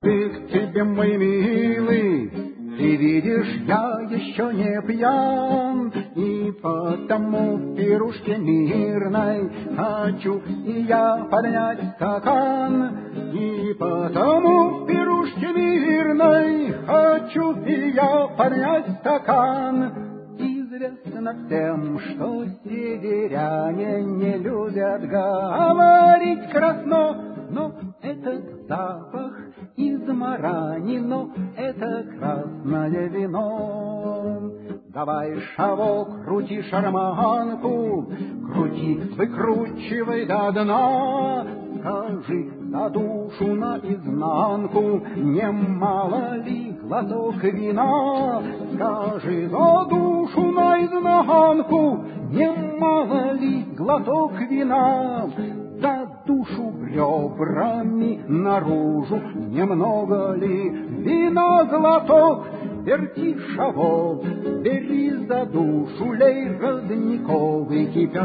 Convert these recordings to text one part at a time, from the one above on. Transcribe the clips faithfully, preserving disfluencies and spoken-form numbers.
ты к тебе, мой милый, ты видишь, я еще не пьян, и потому в пирушке мирной хочу и я поднять стакан, и потому в пирушке мирной хочу и я поднять стакан. Известно всем, что северяне не любят говорить красно, но этот запах из марани, но это красное вино. Давай, шавок, крути шарманку, крути, выкручивай до дна. Скажи за душу наизнанку, немало ли глоток вина? Скажи за душу наизнанку, немало ли глоток вина? За душу ребрами наружу, немного ли вина глоток? Верти шавок, бери за душу, лей родниковый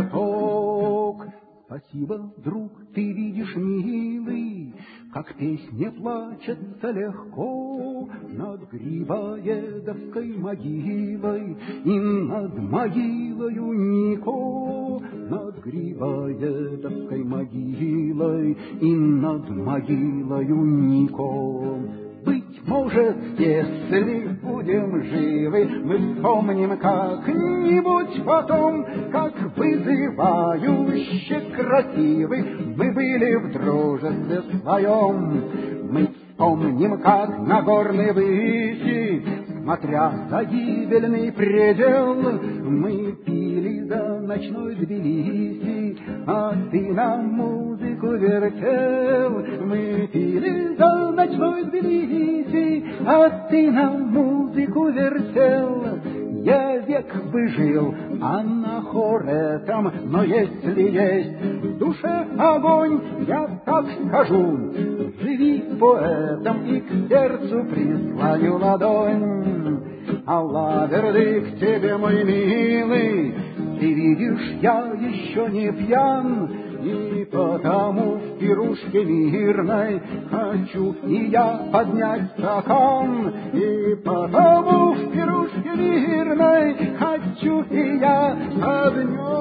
кипяток. Спасибо, друг, ты видишь, милый, как песня плачется легко над Грибоедовской могилой и над могилою Нико, над Грибоедовской могилой и над могилою Нико. Быть может, если будем живы, мы вспомним как-нибудь потом, как вызывающе красивы мы были в дружестве своем. Мы вспомним, как на горной выси, смотря за гибельный предел, мы пили за ночной Тбилиси, а ты нам музыку вертел. Мы пили за ночной Тбилиси, а ты нам музыку вертел. Я век бы жил анахоретом, но если есть в душе огонь, я так скажу: живи поэтом и к сердцу прислоню ладонь. Алла, верды к тебе, мой милый, ты видишь, я еще не пьян, и потому в пирушке мирной хочу и я поднять стакан, и потому в пирушке мирной хочу и я поднять